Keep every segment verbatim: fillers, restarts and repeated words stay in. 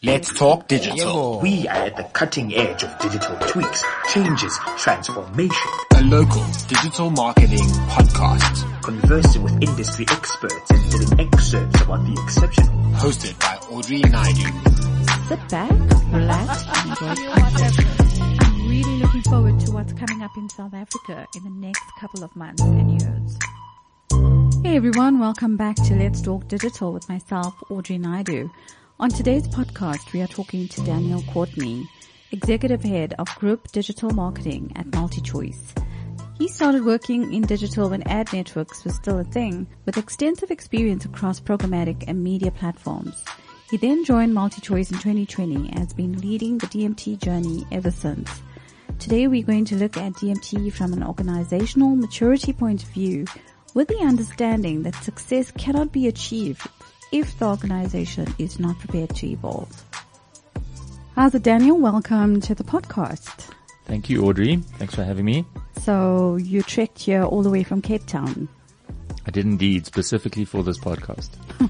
Let's talk digital. We are at the cutting edge of digital tweaks, changes, transformation. A local digital marketing podcast. Conversing with industry experts and telling excerpts about the exceptional. Hosted by Audrey Naidu. Sit back, relax, and enjoy the conversation. I'm really looking forward to what's coming up in South Africa in the next couple of months and years. Hey everyone, welcome back to Let's Talk Digital with myself, Audrey Naidu. On today's podcast, we are talking to Daniel Courtney, Executive Head of Group Digital Marketing at MultiChoice. He started working in digital when ad networks was still a thing, with extensive experience across programmatic and media platforms. He then joined MultiChoice in twenty twenty and has been leading the D M T journey ever since. Today we're going to look at D M T from an organizational maturity point of view, with the understanding that success cannot be achieved if the organization is not prepared to evolve. How's it, Daniel? Welcome to the podcast. Thank you, Audrey. Thanks for having me. So you trekked here all the way from Cape Town. I did indeed, specifically for this podcast.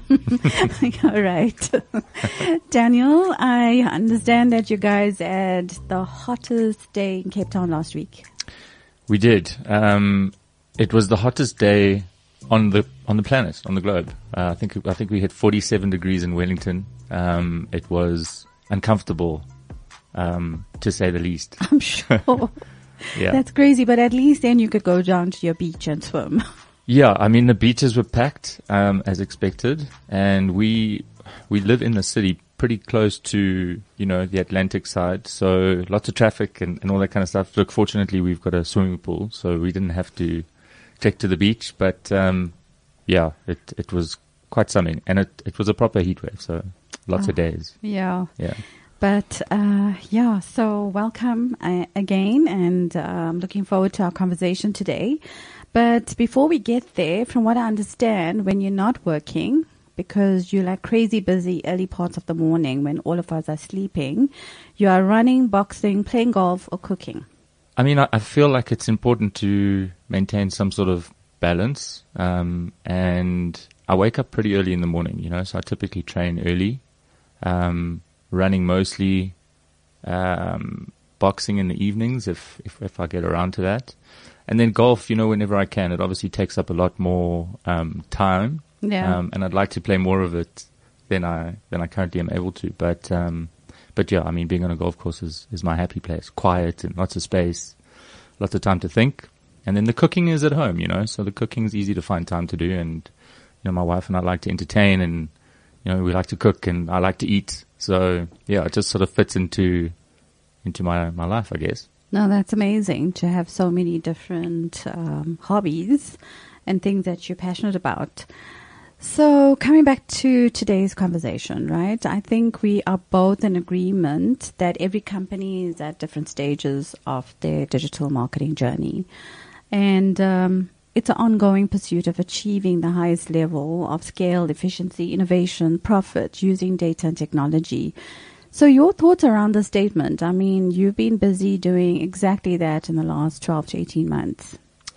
All right. Daniel, I understand that you guys had the hottest day in Cape Town last week. We did. Um, it was the hottest day on the on the planet, on the globe. Uh, I think I think we hit forty-seven degrees in Wellington. Um, it was uncomfortable, um, to say the least. I'm sure. Yeah, that's crazy. But at least then you could go down to your beach and swim. Yeah, I mean the beaches were packed um, as expected, and we we live in the city, pretty close to you know the Atlantic side, so lots of traffic and, and all that kind of stuff. Look, fortunately we've got a swimming pool, so we didn't have to trek to the beach, but um yeah, it it was quite something, and it it was a proper heat wave, so lots oh, of days. Yeah, yeah. But uh yeah, so welcome uh, again, and I'm um, looking forward to our conversation today. But before we get there, from what I understand, when you're not working, because you're like crazy busy early parts of the morning when all of us are sleeping, you are running, boxing, playing golf, or cooking. I mean, I, I feel like it's important to maintain some sort of balance, um, and I wake up pretty early in the morning, you know, so I typically train early, um, running mostly, um, boxing in the evenings if, if, if I get around to that. And then golf, you know, whenever I can. It obviously takes up a lot more, um, time. Yeah. Um, and I'd like to play more of it than I, than I currently am able to. But, um, But yeah, I mean, being on a golf course is, is my happy place. Quiet and lots of space, lots of time to think. And then the cooking is at home, you know, so the cooking is easy to find time to do. And, you know, my wife and I like to entertain, and, you know, we like to cook, and I like to eat. So yeah, it just sort of fits into, into my, my life, I guess. No, that's amazing to have so many different, um, hobbies and things that you're passionate about. So coming back to today's conversation, right? I think we are both in agreement that every company is at different stages of their digital marketing journey. And um, it's an ongoing pursuit of achieving the highest level of scale, efficiency, innovation, profit using data and technology. So your thoughts around the statement? I mean, you've been busy doing exactly that in the last twelve to eighteen months.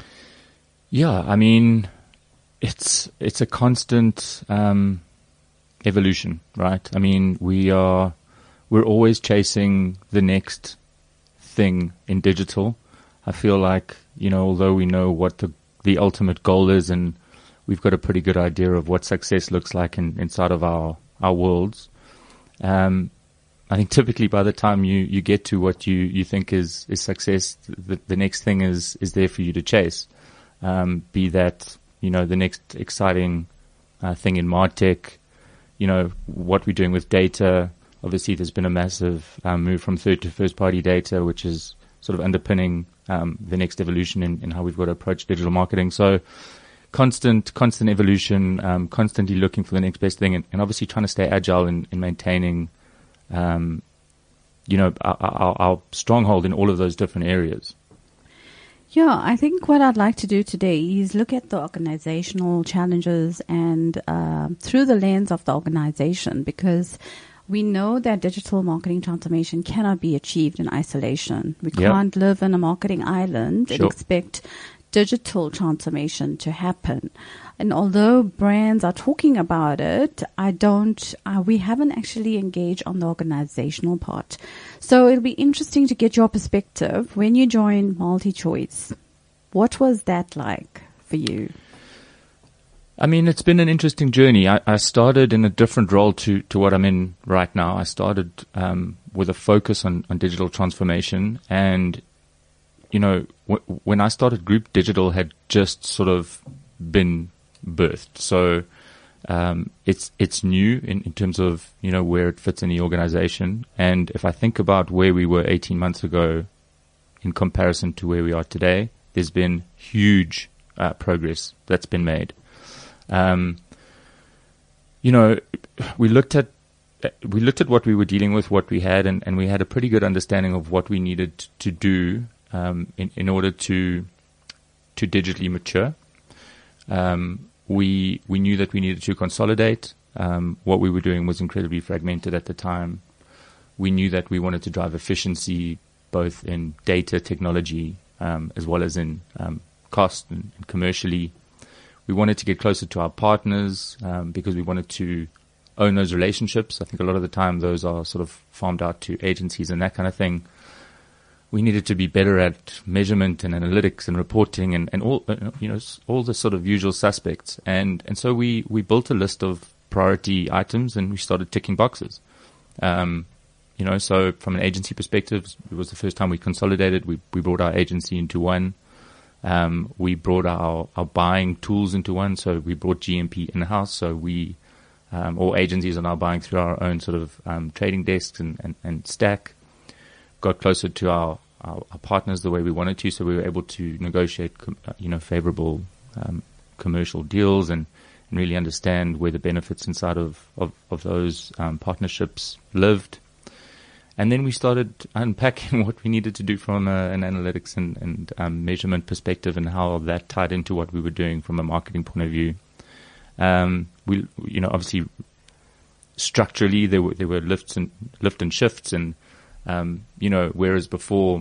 Yeah, I mean, It's it's a constant um, evolution, right? I mean, we are we're always chasing the next thing in digital. I feel like, you know, although we know what the the ultimate goal is, and we've got a pretty good idea of what success looks like in, inside of our our worlds, um, I think typically by the time you, you get to what you, you think is is success, the, the next thing is is there for you to chase. Um, be that, you know, the next exciting uh, thing in MarTech, you know, what we're doing with data. Obviously, there's been a massive um, move from third to first party data, which is sort of underpinning um, the next evolution in, in how we've got to approach digital marketing. So constant, constant evolution, um, constantly looking for the next best thing, and, and obviously trying to stay agile in, in maintaining, um, you know, our, our, our stronghold in all of those different areas. Yeah, I think what I'd like to do today is look at the organizational challenges and uh, through the lens of the organization, because we know that digital marketing transformation cannot be achieved in isolation. We Yep. can't live in a marketing island Sure. and expect digital transformation to happen. And although brands are talking about it, I don't, uh, we haven't actually engaged on the organizational part. So it'll be interesting to get your perspective when you joined MultiChoice. What was that like for you? I mean, it's been an interesting journey. I, I started in a different role to, to what I'm in right now. I started um, with a focus on, on digital transformation. And, you know, w- when I started, Group Digital had just sort of been birthed. So um, it's it's new in, in terms of, you know, where it fits in the organization. And if I think about where we were eighteen months ago in comparison to where we are today, there's been huge uh, progress that's been made. Um, you know, we looked at, we looked at what we were dealing with, what we had, and, and we had a pretty good understanding of what we needed to do, um, in, in order to, to digitally mature. Um, we, we knew that we needed to consolidate. Um, what we were doing was incredibly fragmented at the time. We knew that we wanted to drive efficiency both in data technology, um, as well as in, um, cost and, and commercially. We wanted to get closer to our partners, um, because we wanted to own those relationships. I think a lot of the time those are sort of farmed out to agencies and that kind of thing. We needed to be better at measurement and analytics and reporting and, and all, you know, all the sort of usual suspects. And, and so we, we built a list of priority items and we started ticking boxes. Um, you know, so from an agency perspective, it was the first time we consolidated. We, we brought our agency into one. Um, we brought our, our buying tools into one, so we brought G M P in-house, so we, um, all agencies are now buying through our own sort of, um, trading desks and, and, and stack. Got closer to our, our, our partners the way we wanted to, so we were able to negotiate, com- uh, you know, favorable, um, commercial deals and, and really understand where the benefits inside of, of, of those, um, partnerships lived. And then we started unpacking what we needed to do from a, an analytics and, and um, measurement perspective and how that tied into what we were doing from a marketing point of view. Um, we, you know, obviously structurally there were, there were lifts and lift and shifts and, um, you know, whereas before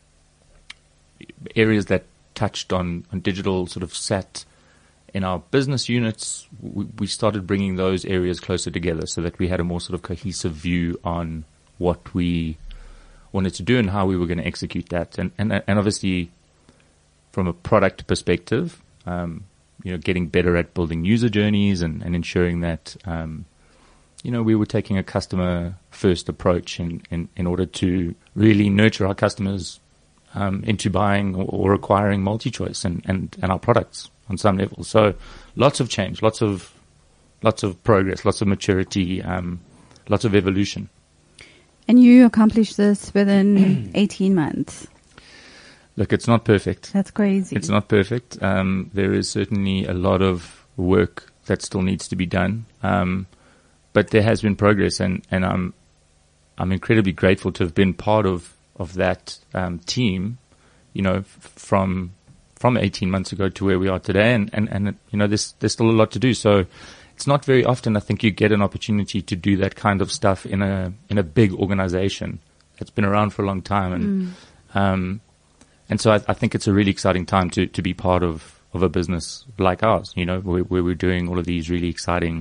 areas that touched on, on digital sort of sat in our business units, we, we started bringing those areas closer together so that we had a more sort of cohesive view on what we wanted to do and how we were going to execute that. And, and, and obviously from a product perspective, um, you know, getting better at building user journeys and, and ensuring that, um, you know, we were taking a customer first approach in, in, in order to really nurture our customers, um, into buying or, or acquiring MultiChoice and, and, and our products on some level. So lots of change, lots of, lots of progress, lots of maturity, um, lots of evolution. And you accomplished this within eighteen months. Look, it's not perfect. That's crazy. It's not perfect. Um, there is certainly a lot of work that still needs to be done. Um, but there has been progress and, and I'm, I'm incredibly grateful to have been part of, of that, um, team, you know, f- from, from eighteen months ago to where we are today. And, and, and, you know, there's, there's still a lot to do. So, it's not very often I think you get an opportunity to do that kind of stuff in a in a big organization that's been around for a long time, and mm. um, and so I, I think it's a really exciting time to, to be part of, of a business like ours, you know, where, where we're doing all of these really exciting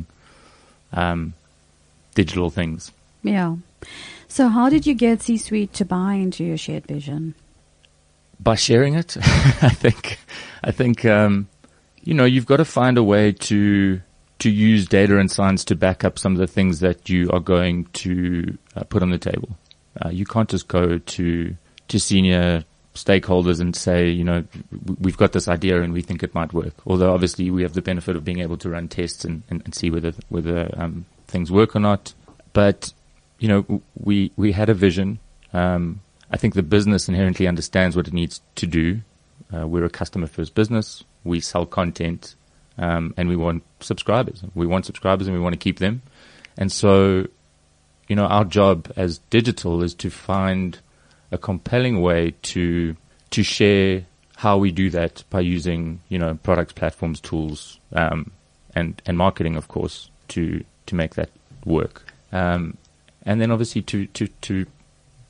um, digital things. Yeah. So how did you get C-Suite to buy into your shared vision? By sharing it, I think. I think um, you know, you've got to find a way to. to use data and science to back up some of the things that you are going to uh, put on the table. Uh, you can't just go to, to senior stakeholders and say, you know, we've got this idea and we think it might work. Although obviously we have the benefit of being able to run tests and, and, and see whether, whether, um, things work or not. But, you know, we, we had a vision. Um, I think the business inherently understands what it needs to do. Uh, we're a customer first business. We sell content. Um, and we want subscribers. We want subscribers and we want to keep them. And so, you know, our job as digital is to find a compelling way to, to share how we do that by using, you know, products, platforms, tools, um, and, and marketing, of course, to, to make that work. Um, and then obviously to, to, to,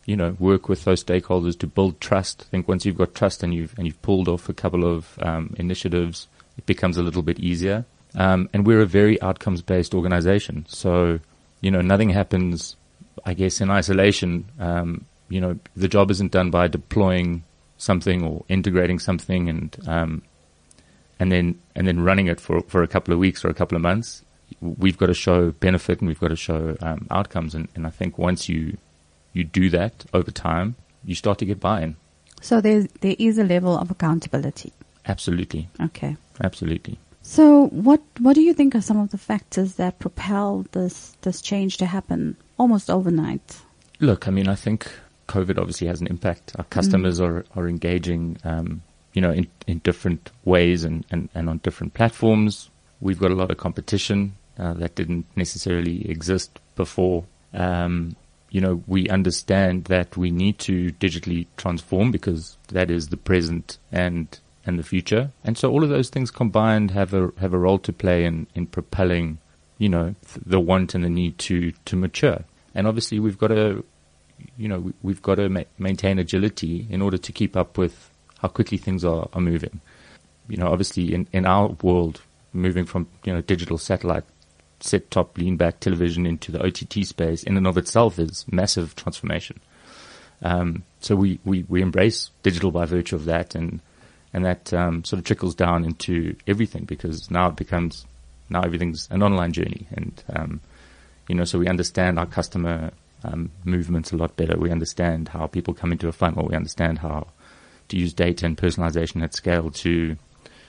you know, work with those stakeholders to build trust. I think once you've got trust and you've, and you've pulled off a couple of um, initiatives, it becomes a little bit easier. Um, and we're a very outcomes-based organization. So, you know, nothing happens, I guess, in isolation. Um, you know, the job isn't done by deploying something or integrating something and um, and then and then running it for, for a couple of weeks or a couple of months. We've got to show benefit and we've got to show um, outcomes. And, and I think once you you do that over time, you start to get buy-in. So there there is a level of accountability. Absolutely. Okay. Absolutely. So what what do you think are some of the factors that propel this this change to happen almost overnight? Look, I mean, I think COVID obviously has an impact. Our customers mm. are, are engaging, um, you know, in, in different ways and, and, and on different platforms. We've got a lot of competition uh, that didn't necessarily exist before. Um, you know, we understand that we need to digitally transform because that is the present and and the future. And so all of those things combined have a have a role to play in, in propelling, you know, the want and the need to, to mature. And obviously we've got to, you know, we, we've got to ma- maintain agility in order to keep up with how quickly things are, are moving. You know, obviously in, in our world, moving from, you know, digital satellite, set-top, lean-back television into the O T T space in and of itself is massive transformation. Um, so we, we, we embrace digital by virtue of that, and and that um, sort of trickles down into everything because now it becomes, now everything's an online journey. And, um, you know, so we understand our customer um, movements a lot better. We understand how people come into a funnel. We understand how to use data and personalization at scale to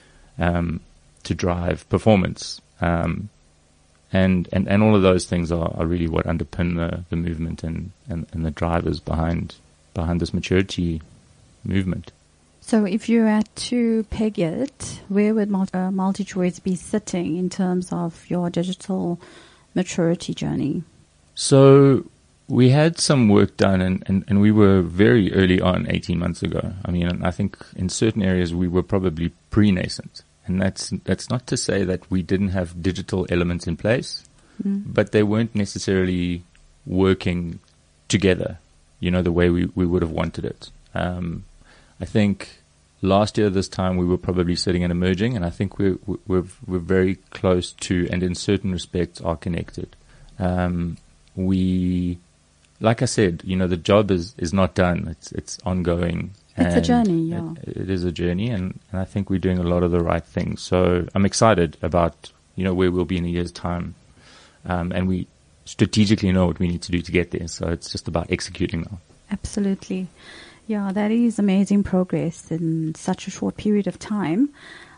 um, to drive performance. Um, and, and, and all of those things are, are really what underpin the, the movement and, and, and the drivers behind behind this maturity movement. So if you had to peg it, where would multi, uh, MultiChoice be sitting in terms of your digital maturity journey? So we had some work done, and, and, and we were very early on, eighteen months ago. I mean, I think in certain areas we were probably pre-nascent. And that's that's not to say that we didn't have digital elements in place, mm. but they weren't necessarily working together, you know, the way we, we would have wanted it. Um, I think last year this time we were probably sitting and emerging, and I think we're we're we're very close to, and in certain respects are connected. Um, we, like I said, you know, the job is, is not done; it's it's ongoing. It's a journey, yeah. It, it is a journey, and, and I think we're doing a lot of the right things. So I'm excited about, you know, where we'll be in a year's time, um, and we strategically know what we need to do to get there. So it's just about executing now. Absolutely. Yeah, that is amazing progress in such a short period of time.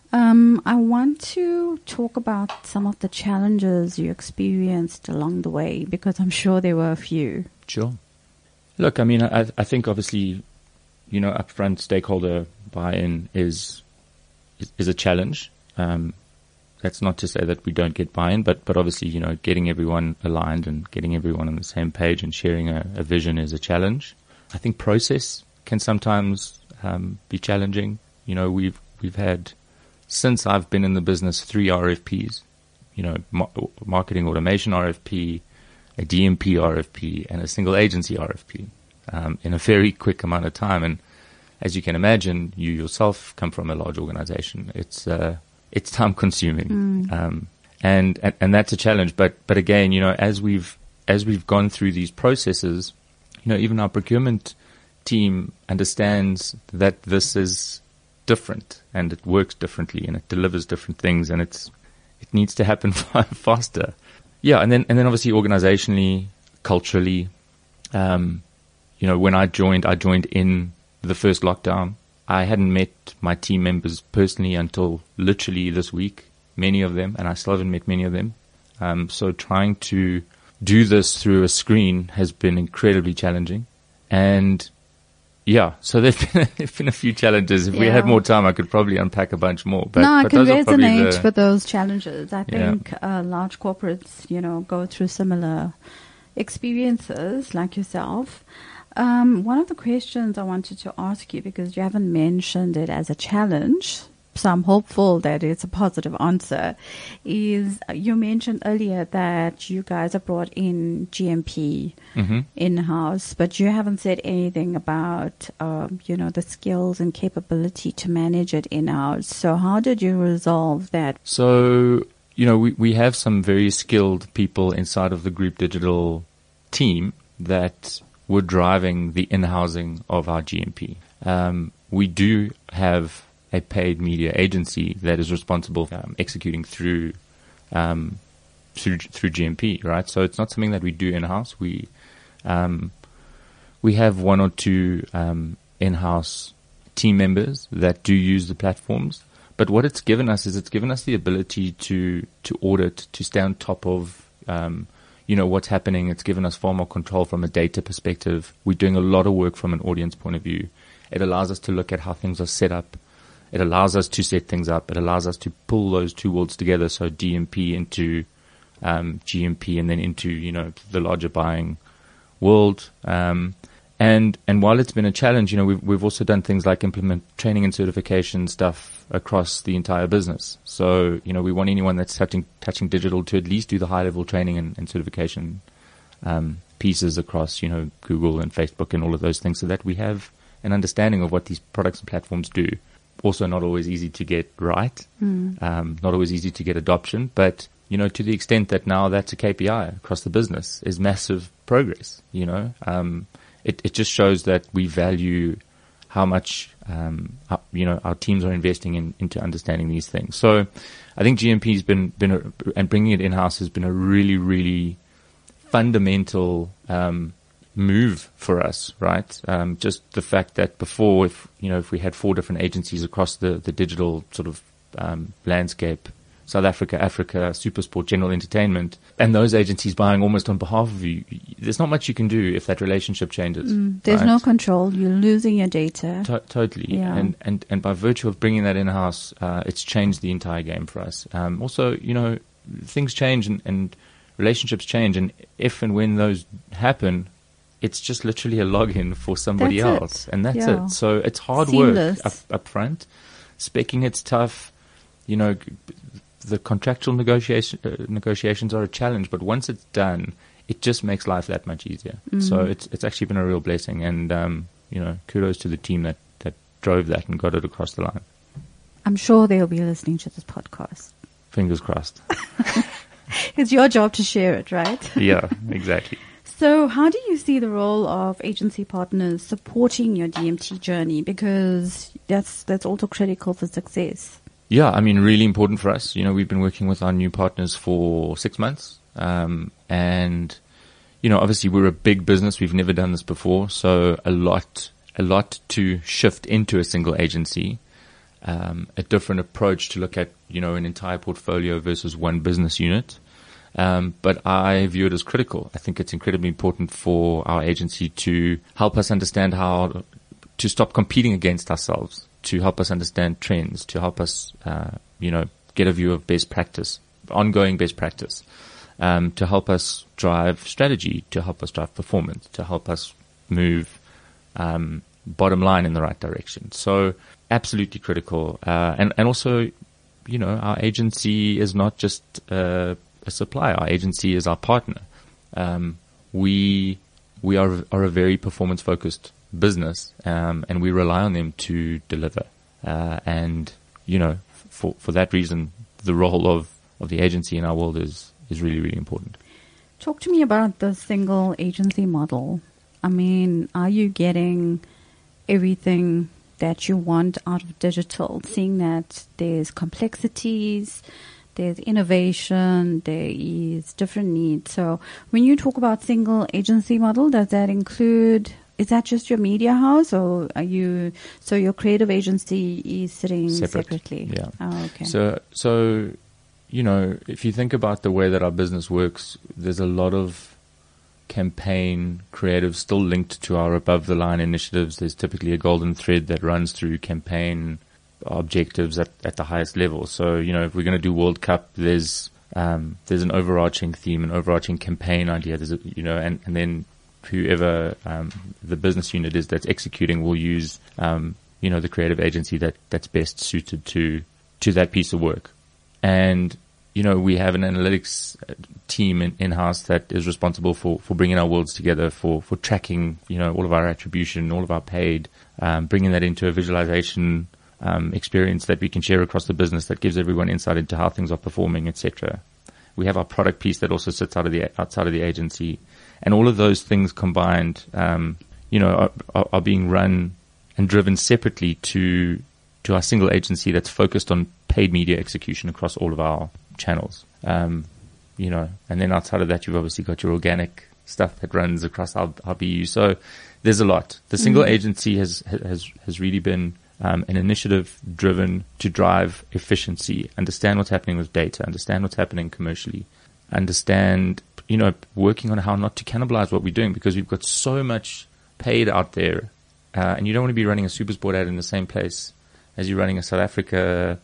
Um, I want to talk about some of the challenges you experienced along the way, because I'm sure there were a few. Sure. Look, I mean, I, I think obviously, you know, upfront stakeholder buy-in is is, is a challenge. Um, that's not to say that we don't get buy-in, but but obviously, you know, getting everyone aligned and getting everyone on the same page and sharing a, a vision is a challenge. I think process can sometimes um, be challenging. You know, we've we've had, since I've been in the business, three R F Ps. You know, mar- marketing automation R F P, a D M P R F P, and a single agency R F P. Um, in a very quick amount of time. And as you can imagine, you yourself come from a large organization. It's, uh, it's time consuming. Mm. Um, and, and, and that's a challenge. But, but again, you know, as we've, as we've gone through these processes, you know, even our procurement team understands that this is different and it works differently and it delivers different things, and it's, it needs to happen faster. Yeah. And then, and then obviously organizationally, culturally, um, you know, when I joined, I joined in the first lockdown. I hadn't met my team members personally until literally this week, many of them, and I still haven't met many of them. Um, so trying to do this through a screen has been incredibly challenging. And yeah, so there've been, there've been a few challenges. If yeah. we had more time, I could probably unpack a bunch more. But, no, I but can those resonate the, with those challenges. I yeah. think uh, large corporates, you know, go through similar experiences like yourself. Um, one of the questions I wanted to ask you, because you haven't mentioned it as a challenge so I'm hopeful that it's a positive answer, is you mentioned earlier that you guys have brought in G M P mm-hmm. in-house, but you haven't said anything about, um, you know, the skills and capability to manage it in-house. So how did you resolve that? So, you know, we, we have some very skilled people inside of the group digital team that were driving the in-housing of our G M P. Um, we do have a paid media agency that is responsible for um, executing through, um, through through G M P, right? So it's not something that we do in-house. We um, we have one or two um, in-house team members that do use the platforms. But what it's given us is it's given us the ability to to audit, to stay on top of um, you know what's happening. It's given us far more control from a data perspective. We're doing a lot of work from an audience point of view. It allows us to look at how things are set up. It allows us to set things up. It allows us to pull those two worlds together, so D M P into um, G M P and then into, you know, the larger buying world. Um, and and while it's been a challenge, you know, we've, we've also done things like implement training and certification stuff across the entire business. So, you know, we want anyone that's touching, touching digital to at least do the high-level training and, and certification um, pieces across, you know, Google and Facebook and all of those things, so that we have an understanding of what these products and platforms do. Also not always easy to get right, mm. um, not always easy to get adoption, but, you know, to the extent that now that's a K P I across the business is massive progress, you know. Um, it, it just shows that we value how much, um, how, you know, our teams are investing in, into understanding these things. So I think G M P has been, been a, and bringing it in-house has been a really, really fundamental, um, move for us, right? Um, just the fact that before, if you know, if we had four different agencies across the, the digital sort of um, landscape, South Africa, Africa, Supersport, General Entertainment, and those agencies buying almost on behalf of you, there's not much you can do if that relationship changes. Mm, there's right? no control. You're losing your data. To- totally. Yeah. And, and and by virtue of bringing that in-house, uh, it's changed the entire game for us. Um, also, you know, things change and, and relationships change, and if and when those happen, it's just literally a login for somebody that's else. It. And that's yeah. it. So it's hard Seamless. work up, up front. Speccing it's tough. You know, the contractual negotiation, uh, negotiations are a challenge, but once it's done, it just makes life that much easier. Mm. So it's it's actually been a real blessing. And, um, you know, kudos to the team that, that drove that and got it across the line. I'm sure they'll be listening to this podcast. Fingers crossed. It's your job to share it, right? Yeah, exactly. So how do you see the role of agency partners supporting your D M T journey? Because that's that's also critical for success. Yeah, I mean, really important for us. You know, we've been working with our new partners for six months. Um, and, you know, obviously we're a big business. We've never done this before. So a lot, a lot to shift into a single agency. Um, a different approach to look at, you know, an entire portfolio versus one business unit. Um, but I view it as critical. I think it's incredibly important for our agency to help us understand how to stop competing against ourselves, to help us understand trends, to help us, uh, you know, get a view of best practice, ongoing best practice, um, to help us drive strategy, to help us drive performance, to help us move, um, bottom line in the right direction. So absolutely critical. Uh, and, and also, you know, our agency is not just, uh, a supplier. Our agency is our partner. Um, we we are are a very performance focused business, um, and we rely on them to deliver. Uh, and you know, for for that reason, the role of, of the agency in our world is is really really important. Talk to me about the single agency model. I mean, are you getting everything that you want out of digital? Seeing that there's complexities, there's innovation, there is different needs. So when you talk about single agency model, does that include, is that just your media house, or are you, so your creative agency is sitting Separate. separately? Yeah. Oh, okay. So, so, you know, if you think about the way that our business works, there's a lot of campaign creative still linked to our above the line initiatives. There's typically a golden thread that runs through campaign objectives at, at the highest level. So, you know, if we're going to do World Cup, there's, um, there's an overarching theme, an overarching campaign idea. There's a, you know, and, and then whoever, um, the business unit is that's executing will use, um, you know, the creative agency that, that's best suited to, to that piece of work. And, you know, we have an analytics team in, in-house that is responsible for, for bringing our worlds together, for, for tracking, you know, all of our attribution, all of our paid, um, bringing that into a visualization, um, experience that we can share across the business that gives everyone insight into how things are performing, et cetera. We have our product piece that also sits out of the, outside of the agency. And all of those things combined, um, you know, are, are, are being run and driven separately to, to our single agency that's focused on paid media execution across all of our channels. Um, you know, and then outside of that, you've obviously got your organic stuff that runs across our, our B U. So there's a lot. The single mm-hmm. agency has, has, has really been, um, an initiative driven to drive efficiency, understand what's happening with data, understand what's happening commercially, understand, you know, working on how not to cannibalize what we're doing, because we've got so much paid out there. Uh, and you don't want to be running a SuperSport ad in the same place as you're running a South Africa,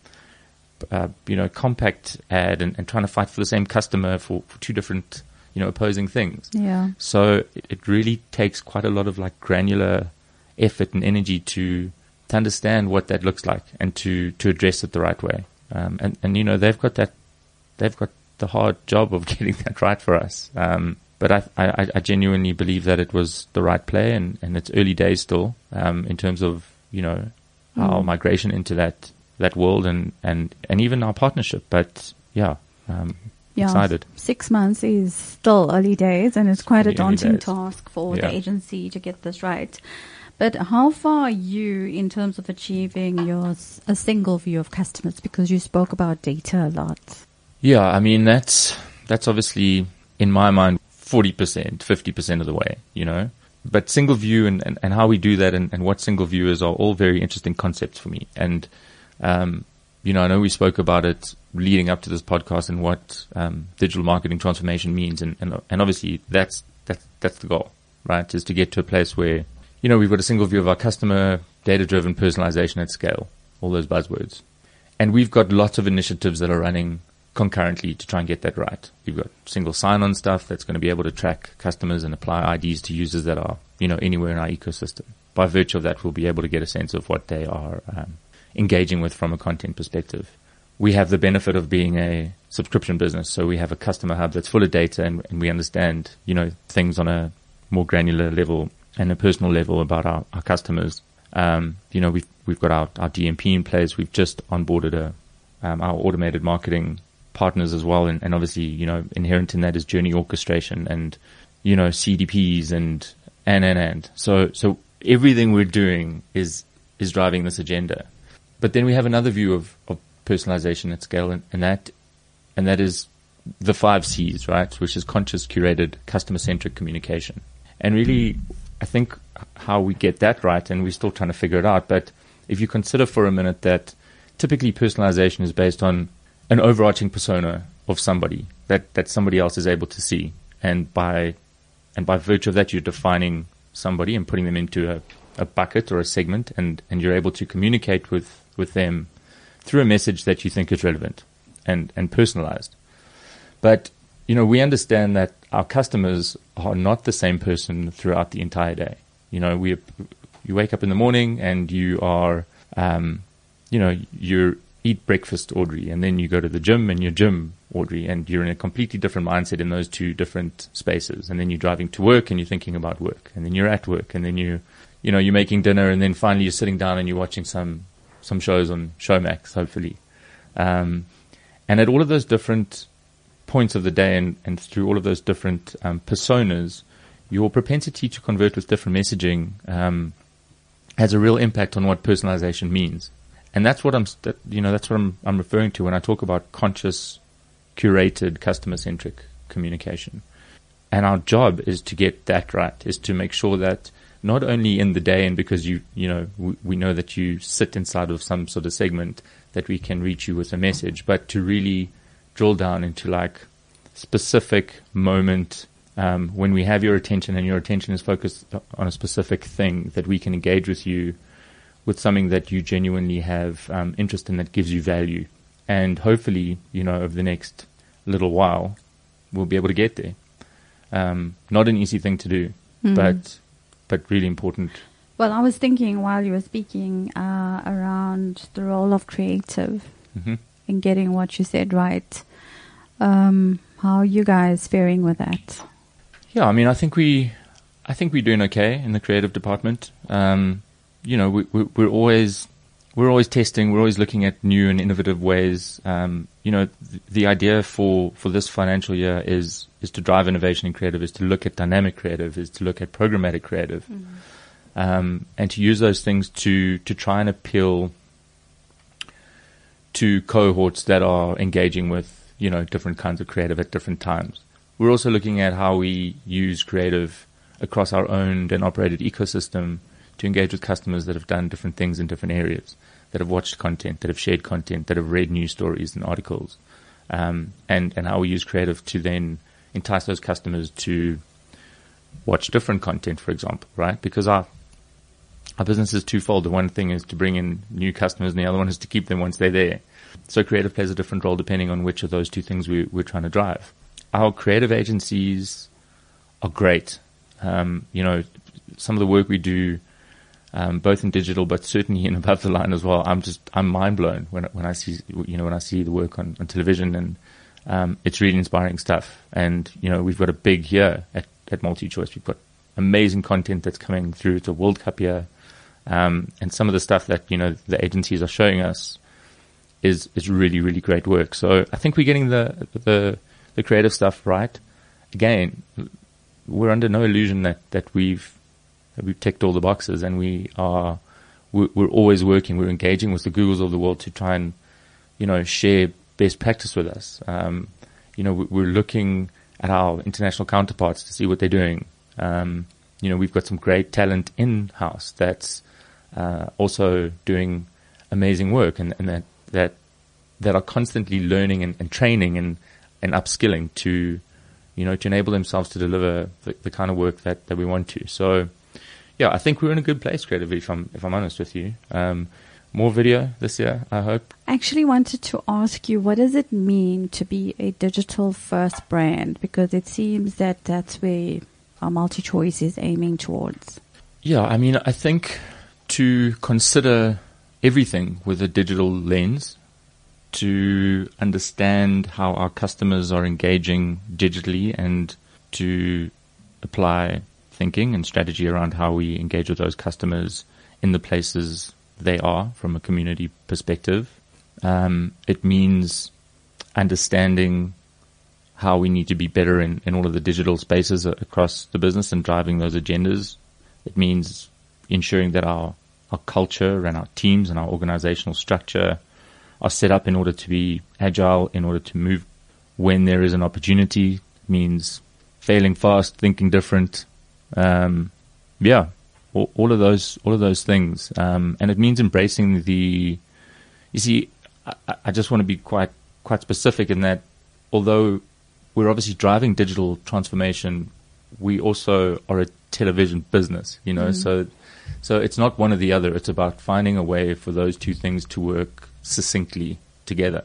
uh, you know, compact ad and, and trying to fight for the same customer for, for two different, you know, opposing things. Yeah. So it, it really takes quite a lot of like granular effort and energy to, to understand what that looks like and to, to address it the right way. Um, and, and, you know, they've got that, they've got the hard job of getting that right for us. Um, But I, I, I genuinely believe that it was the right play, and, and it's early days still, um, in terms of, you know, our mm. migration into that, that world and, and, and even our partnership. But yeah, um, yeah, excited. Six months is still early days, and it's quite Pretty a daunting task for yeah. the agency to get this right. But how far are you in terms of achieving your a single view of customers? Because you spoke about data a lot. Yeah, I mean, that's, that's obviously, in my mind, forty percent, fifty percent of the way, you know. But single view and, and, and how we do that and, and what single view is are all very interesting concepts for me. And, um, you know, I know we spoke about it leading up to this podcast and what um, digital marketing transformation means. And, and, and obviously that's, that's, that's the goal, right, is to get to a place where, you know, we've got a single view of our customer, data-driven personalization at scale, all those buzzwords. And we've got lots of initiatives that are running concurrently to try and get that right. We've got single sign-on stuff that's going to be able to track customers and apply I Ds to users that are, you know, anywhere in our ecosystem. By virtue of that, we'll be able to get a sense of what they are um, engaging with from a content perspective. We have the benefit of being a subscription business, so we have a customer hub that's full of data, and, and we understand, you know, things on a more granular level and a personal level about our, our customers. Um, you know, we've we've got our, our D M P in place. We've just onboarded a um, our automated marketing partners as well, and, and obviously, you know, inherent in that is journey orchestration and, you know, C D Ps and and and and so so everything we're doing is is driving this agenda. But then we have another view of, of personalization at scale, and, and that and that is the five C's, right, which is conscious, curated, customer centric communication. And really, I think how we get that right, and we're still trying to figure it out, but if you consider for a minute that typically personalization is based on an overarching persona of somebody that, that somebody else is able to see. And by, and by virtue of that, you're defining somebody and putting them into a, a bucket or a segment, and, and you're able to communicate with, with them through a message that you think is relevant and, and personalized. But, you know, we understand that our customers are not the same person throughout the entire day. You know, we, you wake up in the morning and you are, um, you know, you're, eat breakfast, Audrey, and then you go to the gym and you're gym, Audrey, and you're in a completely different mindset in those two different spaces. And then you're driving to work and you're thinking about work, and then you're at work, and then you, you know, you're making dinner, and then finally you're sitting down and you're watching some, some shows on Showmax, hopefully. Um, and at all of those different points of the day and, and through all of those different um, personas, your propensity to convert with different messaging um, has a real impact on what personalization means. And that's what I'm, you know, that's what I'm, I'm referring to when I talk about conscious, curated, customer-centric communication. And our job is to get that right, is to make sure that not only in the day, and because you, you know, we, we know that you sit inside of some sort of segment that we can reach you with a message, but to really drill down into like specific moment, um, when we have your attention and your attention is focused on a specific thing, that we can engage with you with something that you genuinely have um, interest in, that gives you value. And hopefully, you know, over the next little while, we'll be able to get there. Um, not an easy thing to do, mm. but but really important Well, I was thinking while you were speaking uh, around the role of creative Mm-hmm. in getting what you said right. Um, how are you guys faring with that? Yeah, I mean, I think we, I think we're doing okay in the creative department. Um, you know, we, we, we're always, we're always testing. We're always looking at new and innovative ways. Um, you know, th- the idea for, for this financial year is is to drive innovation in creative, is to look at dynamic creative, is to look at programmatic creative, mm-hmm. um, and to use those things to to try and appeal to cohorts that are engaging with, you know, different kinds of creative at different times. We're also looking at how we use creative across our owned and operated ecosystem to engage with customers that have done different things in different areas, that have watched content, that have shared content, that have read news stories and articles, um, and, and how we use creative to then entice those customers to watch different content, for example, right? Because our Our business is twofold. The one thing is to bring in new customers, and the other one is to keep them once they're there. So creative plays a different role depending on which of those two things we, we're trying to drive. Our creative agencies are great. Um, you know, some of the work we do, um, both in digital, but certainly in above the line as well. I'm just, I'm mind blown when when I see, you know, when I see the work on, on television, and um, it's really inspiring stuff. And you know, we've got a big year at, at MultiChoice. We've got amazing content that's coming through. It's a World Cup year. Um, and some of the stuff that, you know, the agencies are showing us is, is really, really great work. So I think we're getting the, the, the creative stuff right. Again, we're under no illusion that, that we've, that we've ticked all the boxes, and we are, we're, we're always working. We're engaging with the Googles of the world to try and, you know, share best practice with us. Um, you know, we're looking at our international counterparts to see what they're doing. Um, you know, we've got some great talent in-house that's, Uh, also doing amazing work, and, and that, that, that are constantly learning and, and training and, and upskilling to, you know, to enable themselves to deliver the, the kind of work that, that we want to. So, yeah, I think we're in a good place creatively, if I'm, if I'm honest with you. Um, more video this year, I hope. I actually wanted to ask you, what does it mean to be a digital first brand? Because it seems that that's where our MultiChoice is aiming towards. Yeah, I mean, I think to consider everything with a digital lens, to understand how our customers are engaging digitally, and to apply thinking and strategy around how we engage with those customers in the places they are from a community perspective. Um, it means understanding how we need to be better in, in all of the digital spaces across the business and driving those agendas. It means ensuring that our, our culture and our teams and our organizational structure are set up in order to be agile, in order to move when there is an opportunity. It means failing fast, thinking different. Um, yeah, all, all of those, all of those things. Um, and it means embracing the, you see, I, I just want to be quite, quite specific in that although we're obviously driving digital transformation, we also are a television business, you know, mm. so, So it's not one or the other. It's about finding a way for those two things to work succinctly together,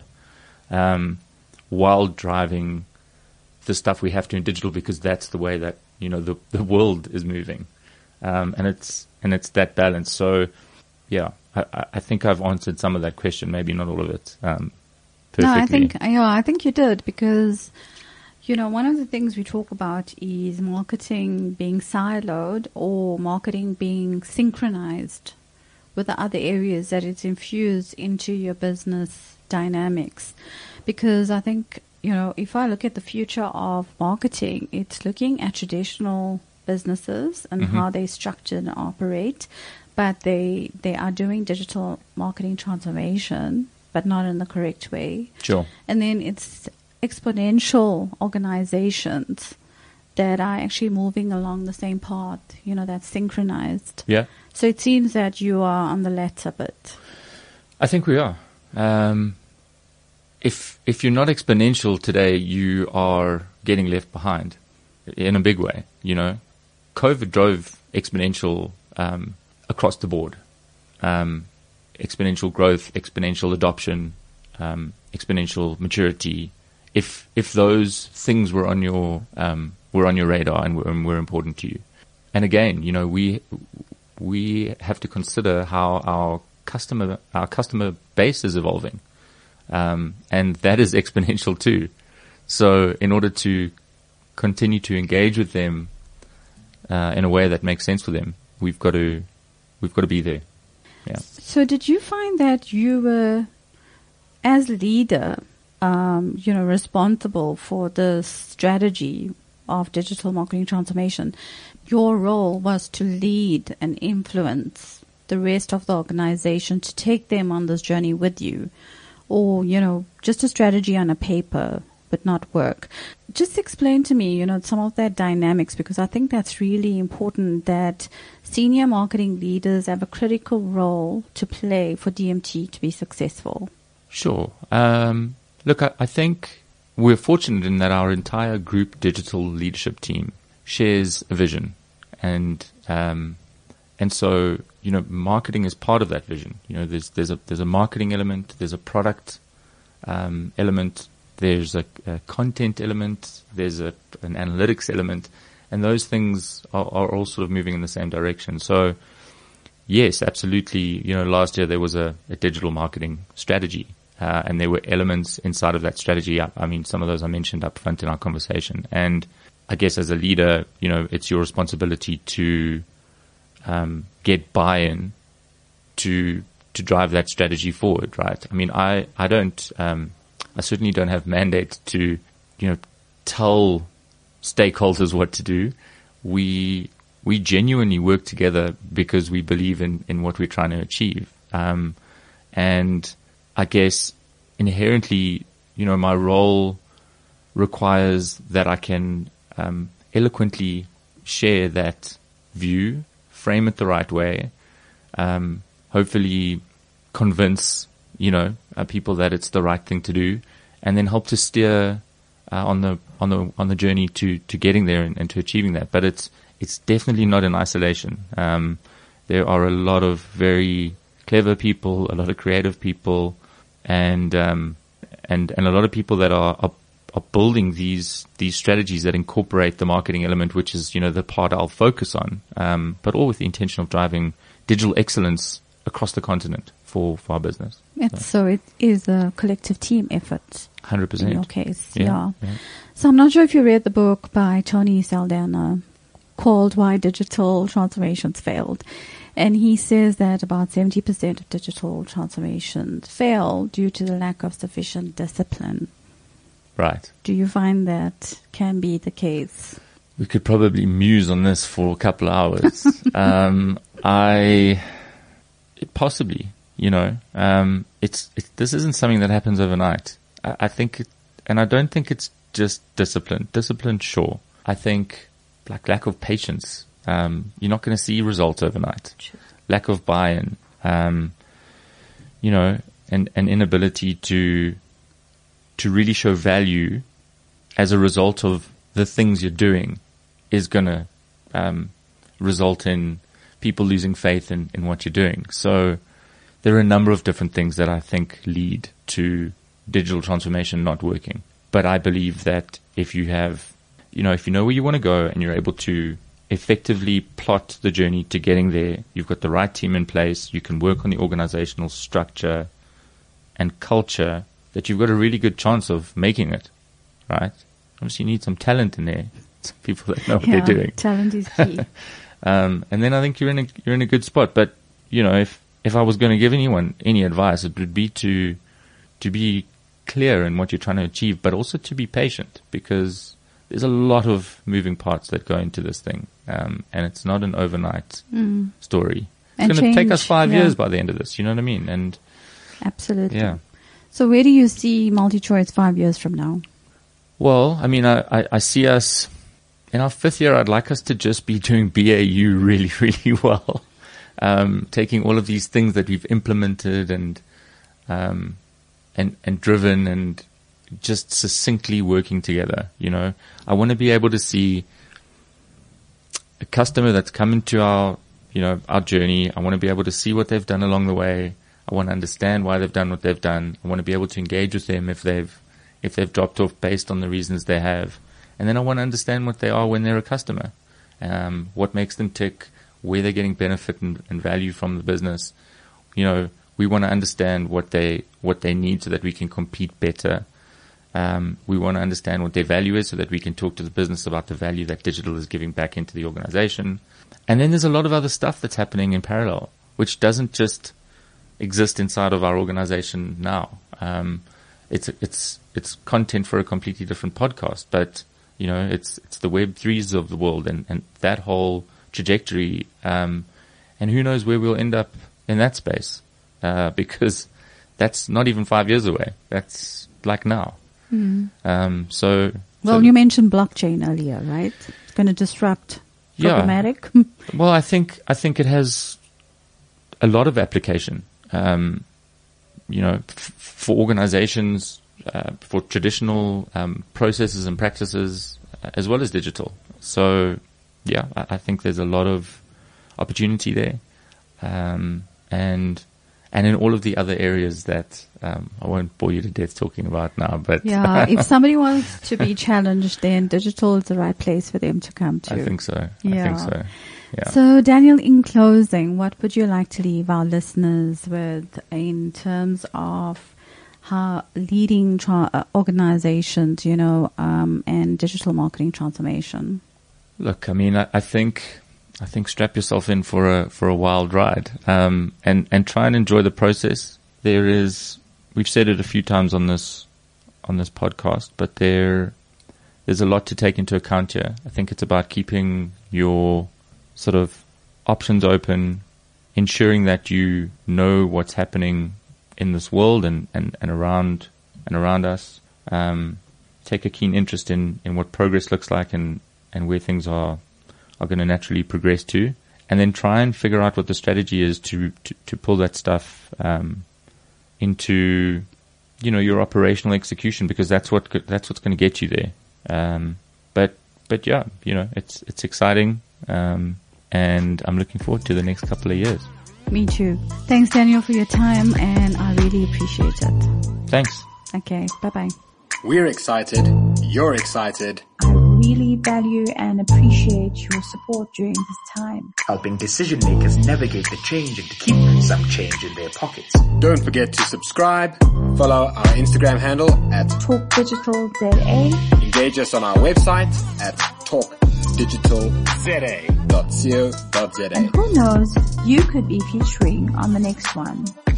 um, while driving the stuff we have to in digital, because that's the way that, you know, the, the world is moving. Um, and it's, and it's that balance. So yeah, I, I think I've answered some of that question, maybe not all of it, um, perfectly. No, I think, yeah, I think you did, because, you know, one of the things we talk about is marketing being siloed or marketing being synchronized with the other areas that it's infused into your business dynamics. Because I think, you know, if I look at the future of marketing, it's looking at traditional businesses and mm-hmm. how they structure and operate, but they they are doing digital marketing transformation, but not in the correct way. Sure. And then it's exponential organizations that are actually moving along the same path, you know, that's synchronized. Yeah. So it seems that you are on the latter bit. I think we are. Um, if if you're not exponential today, you are getting left behind in a big way. You know, COVID drove exponential um, across the board, um, exponential growth, exponential adoption, um, exponential maturity. If if those things were on your um, were on your radar and were, and were important to you, and again, you know, we we have to consider how our customer, our customer base is evolving. Um, and that is exponential too. So in order to continue to engage with them, uh, in a way that makes sense for them, we've got to, we've got to be there. Yeah. So did you find that you were, as leader, um, you know, responsible for the strategy of digital marketing transformation? Your role was to lead and influence the rest of the organization to take them on this journey with you, or, you know, just a strategy on a paper would not work. Just explain to me, you know, some of that dynamics, because I think that's really important, that senior marketing leaders have a critical role to play for D M T to be successful. Sure. Um, look, I, I think we're fortunate in that our entire group digital leadership team shares a vision. And, um, and so, you know, marketing is part of that vision. You know, there's, there's a, there's a marketing element, there's a product, um, element, there's a, a content element, there's a, an analytics element, and those things are, are all sort of moving in the same direction. So, yes, absolutely. You know, last year there was a, a digital marketing strategy, uh, and there were elements inside of that strategy. I, I mean, some of those I mentioned up front in our conversation. And I guess as a leader, you know, it's your responsibility to um, get buy-in to to drive that strategy forward, right? I mean, I I don't, um, I certainly don't have mandate to, you know, tell stakeholders what to do. We we genuinely work together because we believe in in what we're trying to achieve. Um, and I guess inherently, you know, my role requires that I can Um, eloquently share that view, frame it the right way, um, hopefully convince, you know, uh, people that it's the right thing to do, and then help to steer uh, on the on the on the journey to to getting there and, and to achieving that. But it's it's definitely not in isolation. Um, there are a lot of very clever people, a lot of creative people, and um, and and a lot of people that are, are are building these these strategies that incorporate the marketing element, which is, you know, the part I'll focus on, um, but all with the intention of driving digital excellence across the continent for, for our business. It's, so. so it is a collective team effort. one hundred percent. In your case, yeah, yeah. yeah. So I'm not sure if you read the book by Tony Saldana called Why Digital Transformations Failed. And he says that about seventy percent of digital transformations fail due to the lack of sufficient discipline. Right. Do you find that can be the case? We could probably muse on this for a couple of hours. um, I, it possibly, you know, um, it's, it, this isn't something that happens overnight. I, I think, it, and I don't think it's just discipline. Discipline, sure. I think like lack of patience. Um, you're not going to see results overnight. Sure. Lack of buy-in, um, you know, and an inability to, to really show value as a result of the things you're doing is going to um, result in people losing faith in, in what you're doing. So there are a number of different things that I think lead to digital transformation not working. But I believe that if you have, you know, if you know where you want to go and you're able to effectively plot the journey to getting there, you've got the right team in place, you can work on the organizational structure and culture, that you've got a really good chance of making it, right? Obviously, you need some talent in there, some people that know what yeah, they're doing. Talent is key. um, and then I think you're in a you're in a good spot. But you know, if if I was going to give anyone any advice, it would be to to be clear in what you're trying to achieve, but also to be patient, because there's a lot of moving parts that go into this thing, um, and it's not an overnight mm. story. It's And going to take us change, five yeah. years by the end of this. You know what I mean? And Absolutely. yeah. So where do you see MultiChoice five years from now? Well, I mean, I, I, I see us in our fifth year. I'd like us to just be doing B A U really, really well, um, taking all of these things that we've implemented and um, and and driven and just succinctly working together. You know, I want to be able to see a customer that's come into our, you know, our journey. I want to be able to see what they've done along the way. I want to understand why they've done what they've done. I want to be able to engage with them if they've if they've dropped off based on the reasons they have. And then I want to understand what they are when they're a customer. Um, what makes them tick? where they're getting benefit and, and value from the business. You know, we want to understand what they what they need so that we can compete better. Um, we want to understand what their value is so that we can talk to the business about the value that digital is giving back into the organization. And then there's a lot of other stuff that's happening in parallel, which doesn't just exist inside of our organization now. Um, it's it's it's content for a completely different podcast, but you know, it's it's the Web threes of the world and, and that whole trajectory. Um, and who knows where we'll end up in that space, uh, because that's not even five years away. That's like now. Mm. Um, so, well, so, you mentioned blockchain earlier, right? It's going to disrupt programmatic. Yeah. Well, I think I think it has a lot of application. Um, you know, f- for organizations, uh, for traditional um, processes and practices, uh, as well as digital. So, yeah, I, I think there's a lot of opportunity there, um, and. And in all of the other areas that um, I won't bore you to death talking about now, but yeah, if somebody wants to be challenged, then digital is the right place for them to come to. I think so. Yeah. I think so. Yeah. So, Daniel, in closing, what would you like to leave our listeners with in terms of how leading tra- uh, organizations, you know, um, and digital marketing transformation? Look, I mean, I, I think. I think strap yourself in for a for a wild ride, um, and and try and enjoy the process. There is, we've said it a few times on this on this podcast, but there there's a lot to take into account here. I think it's about keeping your sort of options open, ensuring that you know what's happening in this world and, and, and around and around us. Um, take a keen interest in, in what progress looks like and, and where things are. are going to naturally progress to, and then try and figure out what the strategy is to, to, to pull that stuff, um, into, you know, your operational execution, because that's what, that's what's going to get you there. Um, but, but yeah, you know, it's, it's exciting. Um, and I'm looking forward to the next couple of years. Me too. Thanks, Daniel, for your time, and I really appreciate it. Thanks. Okay. Bye bye. We're excited. You're excited. I really value and appreciate your support during this time. Helping decision makers navigate the change and to keep some change in their pockets. Don't forget to subscribe, follow our Instagram handle at Talk Digital Z A. Engage us on our website at talk digital z a dot co dot z a. And who knows, you could be featuring on the next one.